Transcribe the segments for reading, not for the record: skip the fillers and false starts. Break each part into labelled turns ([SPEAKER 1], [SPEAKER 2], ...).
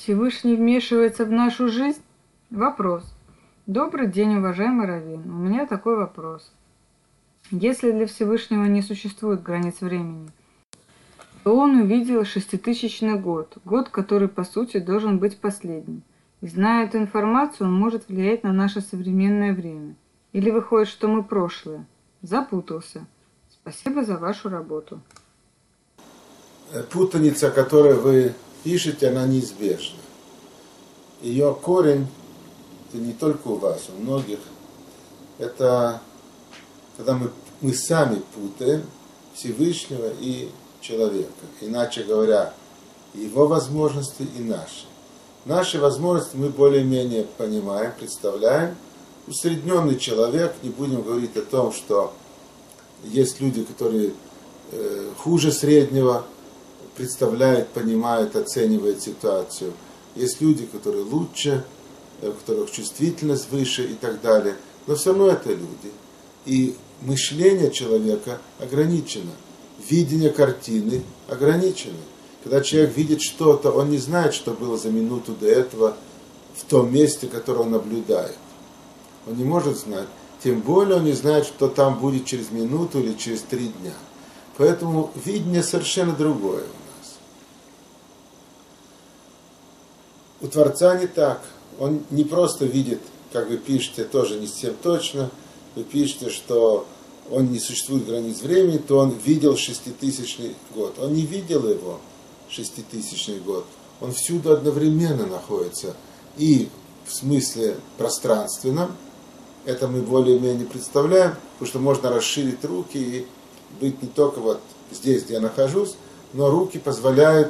[SPEAKER 1] Всевышний вмешивается в нашу жизнь? Вопрос. Добрый день, уважаемый раввин. У меня такой вопрос. Если для Всевышнего не существует границ времени, то он увидел шеститысячный год, год, который по сути должен быть последним. И зная эту информацию, он может влиять на наше современное время. Или выходит, что мы прошлое. Запутался. Спасибо за вашу работу.
[SPEAKER 2] Путаница, которую вы пишете, она неизбежна. Ее корень, это не только у вас, у многих, это когда мы сами путаем Всевышнего и человека. Иначе говоря, его возможности и наши. Наши возможности мы более-менее понимаем, представляем. Усредненный человек, не будем говорить о том, что есть люди, которые хуже среднего представляют, понимают, оценивают ситуацию. Есть люди, которые лучше, у которых чувствительность выше и так далее. Но все равно это люди. И мышление человека ограничено. Видение картины ограничено. Когда человек видит что-то, он не знает, что было за минуту до этого в том месте, которое он наблюдает. Он не может знать. Тем более он не знает, что там будет через минуту или через 3 дня. Поэтому видение совершенно другое у нас. У Творца не так. Он не просто видит, как вы пишете, тоже не совсем точно. Вы пишете, что он не существует границ времени, то он видел 6000 год. Он не видел его 6000 год. Он всюду одновременно находится. И в смысле пространственном, это мы более-менее представляем, потому что можно расширить руки и быть не только вот здесь, где я нахожусь, но руки позволяют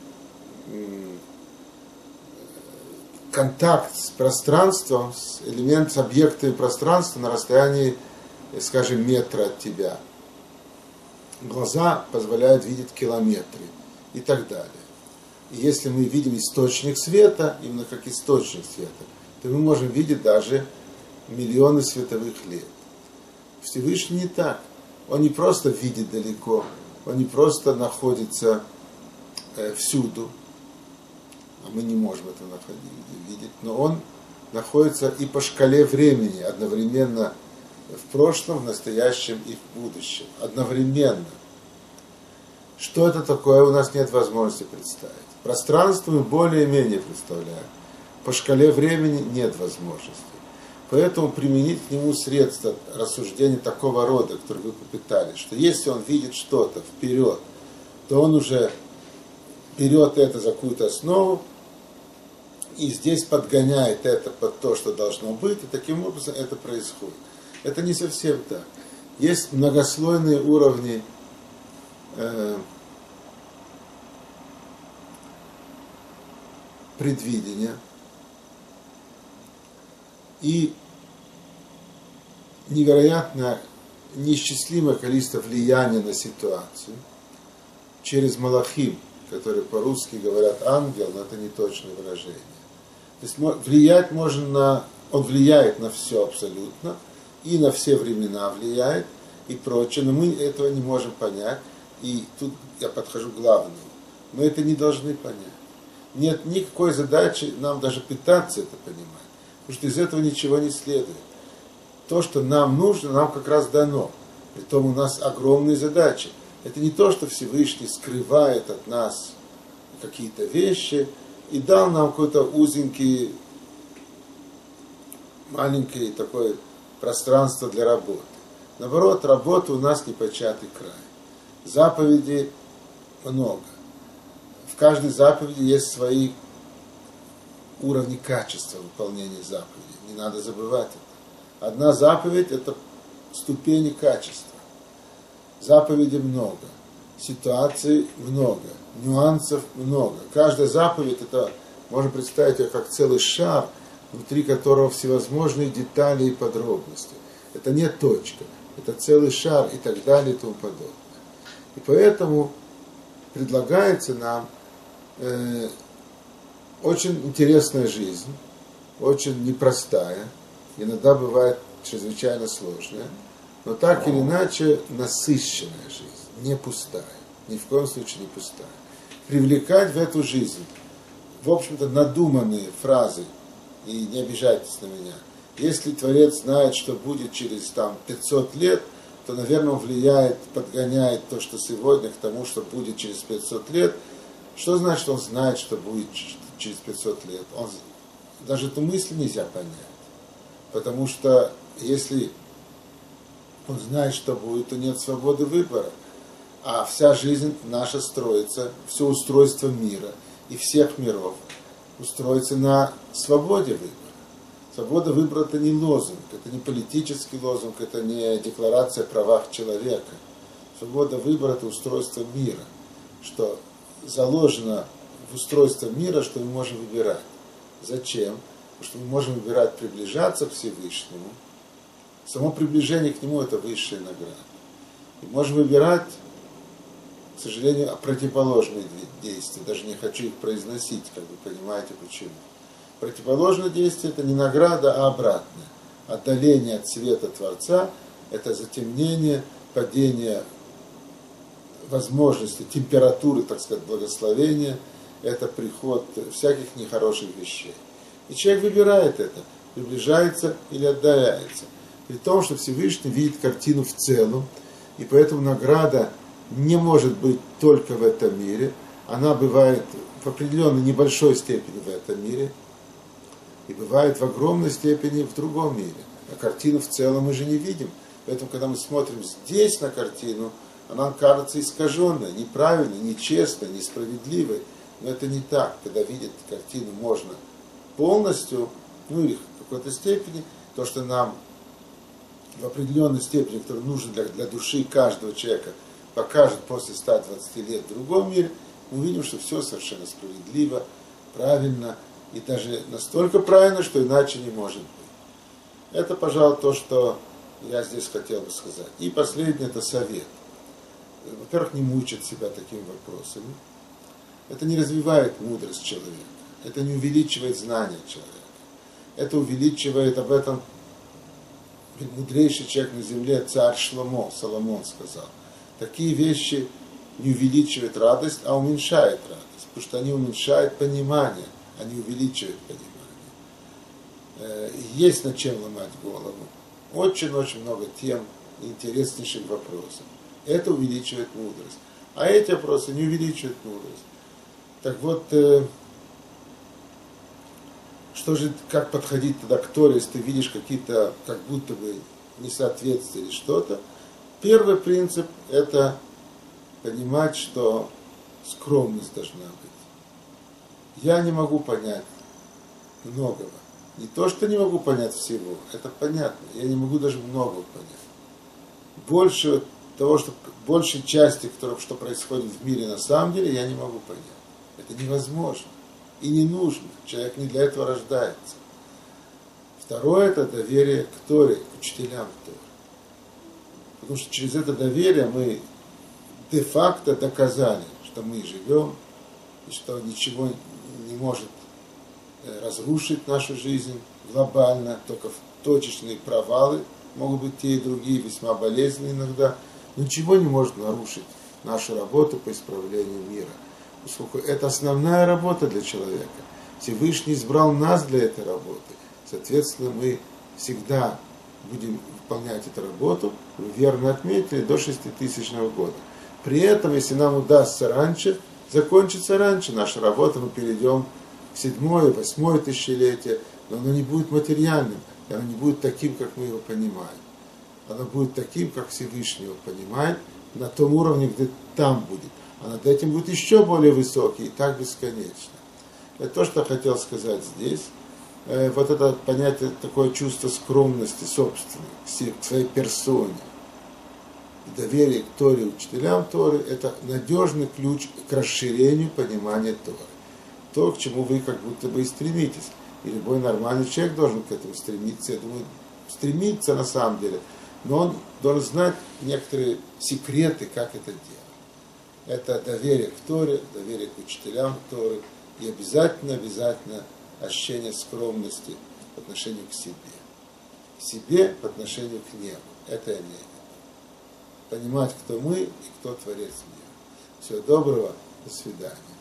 [SPEAKER 2] контакт с пространством, с объектами пространства на расстоянии, скажем, метра от тебя. Глаза позволяют видеть километры и так далее. И если мы видим источник света, именно как источник света, то мы можем видеть даже миллионы световых лет. Всевышний не так. Он не просто видит далеко, он не просто находится всюду, а мы не можем это видеть, но он находится и по шкале времени, одновременно в прошлом, в настоящем и в будущем. Одновременно. Что это такое, у нас нет возможности представить. Пространство мы более-менее представляем. По шкале времени нет возможности. Поэтому применить к нему средства рассуждения такого рода, которые вы попытались, что если он видит что-то вперед, то он уже берет это за какую-то основу и здесь подгоняет это под то, что должно быть, и таким образом это происходит. Это не совсем так. Есть многослойные уровни предвидения и невероятно неисчислимое количество влияния на ситуацию через малахим, которые по-русски говорят ангел, но это не точное выражение. То есть влиять можно он влияет на все абсолютно, и на все времена влияет, и прочее, но мы этого не можем понять, и тут я подхожу к главному. Мы это не должны понять. Нет никакой задачи нам даже пытаться это понимать, потому что из этого ничего не следует. То, что нам нужно, нам как раз дано. Притом у нас огромные задачи. Это не то, что Всевышний скрывает от нас какие-то вещи и дал нам какой-то узенький, маленькое такое пространство для работы. Наоборот, работы у нас непочатый край. Заповедей много. В каждой заповеди есть свои уровни качества выполнения заповедей. Не надо забывать это. Одна заповедь – это ступени качества. Заповедей много. Ситуаций много. Нюансов много. Каждая заповедь – это, можно представить ее как целый шар, внутри которого всевозможные детали и подробности. Это не точка. Это целый шар и так далее и тому подобное. И поэтому предлагается нам очень интересная жизнь, очень непростая, иногда бывает чрезвычайно сложная, но так или иначе насыщенная жизнь, не пустая, ни в коем случае не пустая. Привлекать в эту жизнь в общем-то, надуманные фразы, и не обижайтесь на меня. Если Творец знает, что будет через 500 лет, то, наверное, он влияет, подгоняет то, что сегодня, к тому, что будет через 500 лет. Что значит, он знает, что будет через 500 лет? Даже эту мысль нельзя понять. Потому что если он знает, что будет, то нет свободы выбора. А вся жизнь наша строится, все устройство мира и всех миров устроится на свободе выбора. Свобода выбора – это не лозунг, это не политический лозунг, это не декларация о правах человека. Свобода выбора – это устройство мира, что заложено в устройство мира, что мы можем выбирать. Зачем? Потому что мы можем выбирать приближаться к Всевышнему. Само приближение к Нему – это высшая награда. И можем выбирать, к сожалению, противоположные действия. Даже не хочу их произносить, как вы понимаете, почему. Противоположное действие – это не награда, а обратное. Отдаление от света Творца – это затемнение, падение возможности, температуры, так сказать, благословения. Это приход всяких нехороших вещей. И человек выбирает это, приближается или отдаляется. При том, что Всевышний видит картину в целом, и поэтому награда не может быть только в этом мире. Она бывает в определенной небольшой степени в этом мире, и бывает в огромной степени в другом мире. А картину в целом мы же не видим. Поэтому, когда мы смотрим здесь на картину, она нам кажется искаженной, неправильной, нечестной, несправедливой. Но это не так. Когда видеть картину можно полностью, или в какой-то степени, то, что нам в определенной степени, которая нужна для души каждого человека, покажет после 120 лет в другом мире, мы увидим, что все совершенно справедливо, правильно, и даже настолько правильно, что иначе не может быть. Это, пожалуй, то, что я здесь хотел бы сказать. И последнее – это совет. Во-первых, не мучить себя такими вопросами. Это не развивает мудрость человека. Это не увеличивает знания человека. Это увеличивает, об этом мудрейший человек на земле, царь Шломо, Соломон сказал. Такие вещи не увеличивают радость, а уменьшают радость. Потому что они уменьшают понимание, они увеличивают понимание. Есть над чем ломать голову. Очень-очень много тем интереснейших вопросов. Это увеличивает мудрость. А эти вопросы не увеличивают мудрость. Так вот, что же, как подходить тогда к Торе, если ты видишь какие-то, как будто бы, несоответствия или что-то? Первый принцип – это понимать, что скромность должна быть. Я не могу понять многого. Не то, что не могу понять всего, это понятно. Я не могу даже многого понять. Больше того, что большей части, что происходит в мире на самом деле, я не могу понять. Это невозможно. И не нужно. Человек не для этого рождается. Второе – это доверие к Торе, к учителям Торы. Потому что через это доверие мы де-факто доказали, что мы живем, и что ничего не может разрушить нашу жизнь глобально, только точечные провалы могут быть те и другие, весьма болезненные иногда. Ничего не может нарушить нашу работу по исправлению мира. Поскольку это основная работа для человека. Всевышний избрал нас для этой работы. Соответственно, мы всегда будем выполнять эту работу, вы верно отметили, до 6000 года. При этом, если нам удастся раньше, закончится раньше наша работа, мы перейдем в 7-е, 8-е тысячелетие, но оно не будет материальным, оно не будет таким, как мы его понимаем. Оно будет таким, как Всевышний его понимает, на том уровне, где там будет. А над этим будет еще более высокий, и так бесконечно. Это то, что я хотел сказать здесь. Вот это понятие, такое чувство скромности собственной, к своей персоне. И доверие к Торе, учителям Торы, это надежный ключ к расширению понимания Торы. То, к чему вы как будто бы и стремитесь. И любой нормальный человек должен к этому стремиться. Я думаю, стремиться на самом деле. Но он должен знать некоторые секреты, как это делать. Это доверие к Торе, доверие к учителям Торы. И обязательно ощущение скромности по отношению к себе. К себе по отношению к небу. Это я имею в виду. Понимать, кто мы и кто Творец мира. Всего доброго. До свидания.